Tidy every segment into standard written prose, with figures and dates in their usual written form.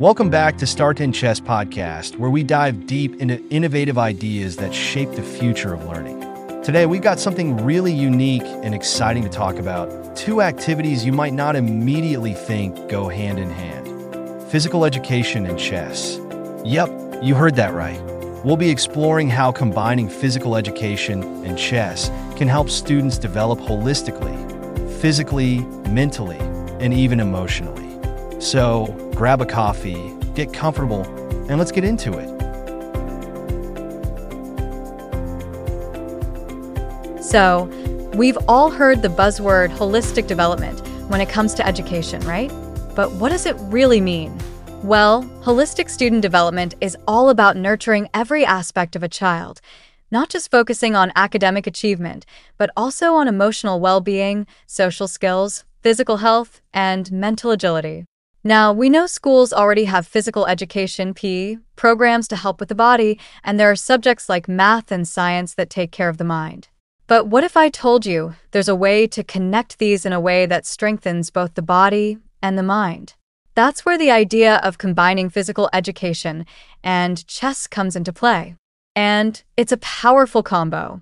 Welcome back to Start in Chess podcast, where we dive deep into innovative ideas that shape the future of learning. Today, we've got something really unique and exciting to talk about. Two activities you might not immediately think go hand in hand: physical education and chess. Yep, you heard that right. We'll be exploring how combining physical education and chess can help students develop holistically, physically, mentally, and even emotionally. So, grab a coffee, get comfortable, and let's get into it. So, we've all heard the buzzword holistic development when it comes to education, right? But what does it really mean? Well, holistic student development is all about nurturing every aspect of a child, not just focusing on academic achievement, but also on emotional well-being, social skills, physical health, and mental agility. Now, we know schools already have physical education (PE) programs to help with the body, and there are subjects like math and science that take care of the mind. But what if I told you there's a way to connect these in a way that strengthens both the body and the mind? That's where the idea of combining physical education and chess comes into play. And it's a powerful combo.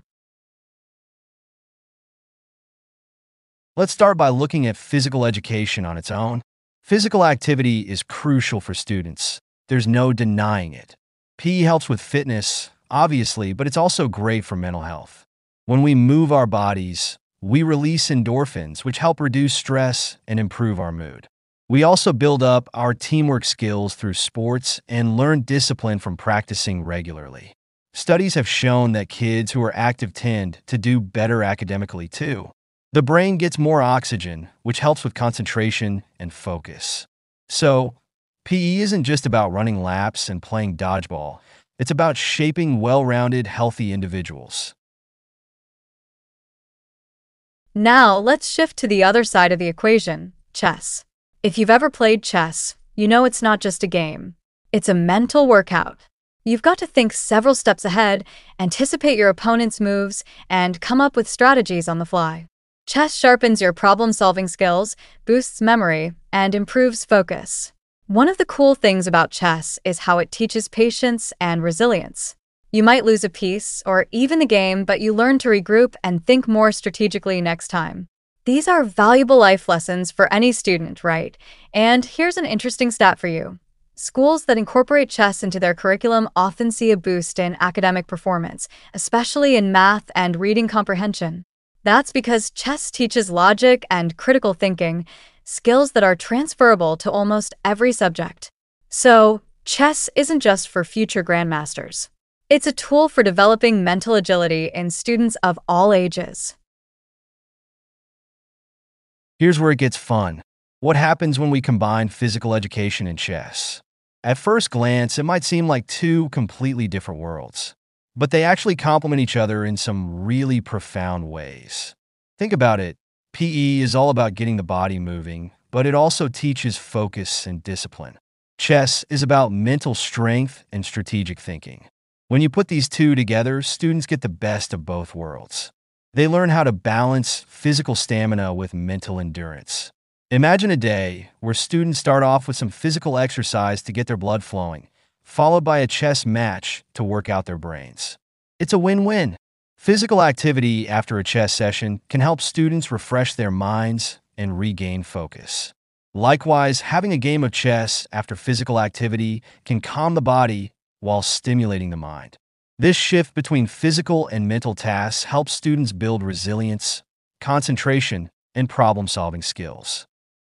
Let's start by looking at physical education on its own. Physical activity is crucial for students. There's no denying it. PE helps with fitness, obviously, but it's also great for mental health. When we move our bodies, we release endorphins, which help reduce stress and improve our mood. We also build up our teamwork skills through sports and learn discipline from practicing regularly. Studies have shown that kids who are active tend to do better academically too. The brain gets more oxygen, which helps with concentration and focus. So, PE isn't just about running laps and playing dodgeball. It's about shaping well-rounded, healthy individuals. Now, let's shift to the other side of the equation, chess. If you've ever played chess, you know it's not just a game. It's a mental workout. You've got to think several steps ahead, anticipate your opponent's moves, and come up with strategies on the fly. Chess sharpens your problem-solving skills, boosts memory, and improves focus. One of the cool things about chess is how it teaches patience and resilience. You might lose a piece or even the game, but you learn to regroup and think more strategically next time. These are valuable life lessons for any student, right? And here's an interesting stat for you. Schools that incorporate chess into their curriculum often see a boost in academic performance, especially in math and reading comprehension. That's because chess teaches logic and critical thinking, skills that are transferable to almost every subject. So, chess isn't just for future grandmasters. It's a tool for developing mental agility in students of all ages. Here's where it gets fun. What happens when we combine physical education and chess? At first glance, it might seem like two completely different worlds, but they actually complement each other in some really profound ways. Think about it. PE is all about getting the body moving, but it also teaches focus and discipline. Chess is about mental strength and strategic thinking. When you put these two together, students get the best of both worlds. They learn how to balance physical stamina with mental endurance. Imagine a day where students start off with some physical exercise to get their blood flowing, followed by a chess match to work out their brains. It's a win-win. Physical activity after a chess session can help students refresh their minds and regain focus. Likewise, having a game of chess after physical activity can calm the body while stimulating the mind. This shift between physical and mental tasks helps students build resilience, concentration, and problem-solving skills.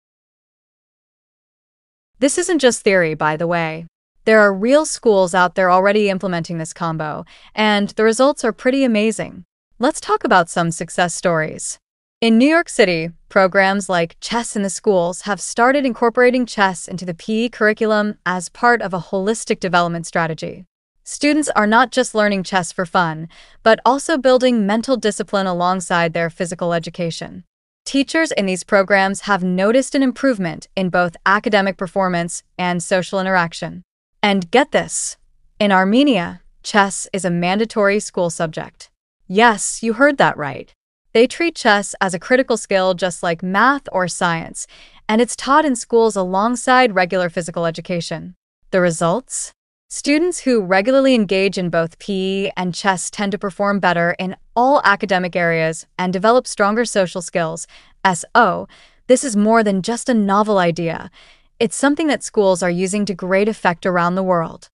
This isn't just theory, by the way. There are real schools out there already implementing this combo, and the results are pretty amazing. Let's talk about some success stories. In New York City, programs like Chess in the Schools have started incorporating chess into the PE curriculum as part of a holistic development strategy. Students are not just learning chess for fun, but also building mental discipline alongside their physical education. Teachers in these programs have noticed an improvement in both academic performance and social interaction. And get this, in Armenia, chess is a mandatory school subject. Yes, you heard that right. They treat chess as a critical skill just like math or science, and it's taught in schools alongside regular physical education. The results? Students who regularly engage in both PE and chess tend to perform better in all academic areas and develop stronger social skills. So, this is more than just a novel idea. It's something that schools are using to great effect around the world.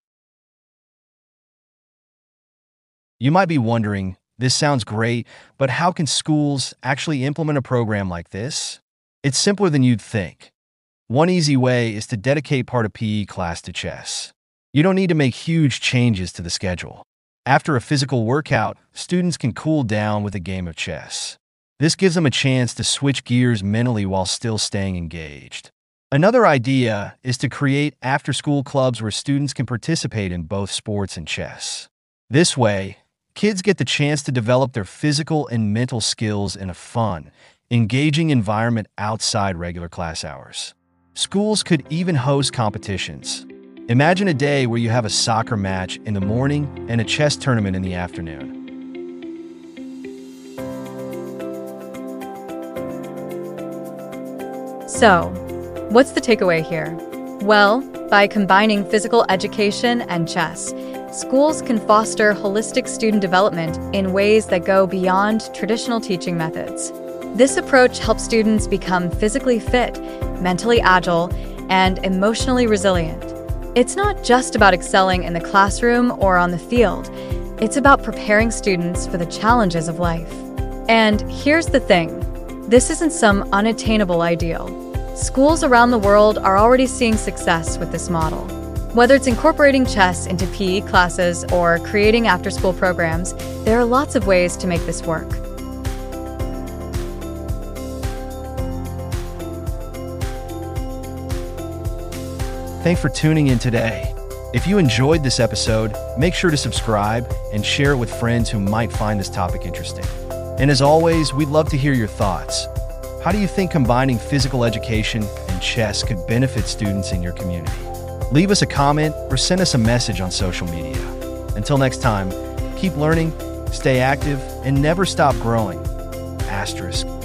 You might be wondering, this sounds great, but how can schools actually implement a program like this? It's simpler than you'd think. One easy way is to dedicate part of PE class to chess. You don't need to make huge changes to the schedule. After a physical workout, students can cool down with a game of chess. This gives them a chance to switch gears mentally while still staying engaged. Another idea is to create after-school clubs where students can participate in both sports and chess. This way, kids get the chance to develop their physical and mental skills in a fun, engaging environment outside regular class hours. Schools could even host competitions. Imagine a day where you have a soccer match in the morning and a chess tournament in the afternoon. So, what's the takeaway here? Well, by combining physical education and chess, schools can foster holistic student development in ways that go beyond traditional teaching methods. This approach helps students become physically fit, mentally agile, and emotionally resilient. It's not just about excelling in the classroom or on the field. It's about preparing students for the challenges of life. And here's the thing. This isn't some unattainable ideal. Schools around the world are already seeing success with this model. Whether it's incorporating chess into PE classes or creating after-school programs, there are lots of ways to make this work. Thanks for tuning in today. If you enjoyed this episode, make sure to subscribe and share it with friends who might find this topic interesting. And as always, we'd love to hear your thoughts. How do you think combining physical education and chess could benefit students in your community? Leave us a comment or send us a message on social media. Until next time, keep learning, stay active, and never stop growing. Asterisk.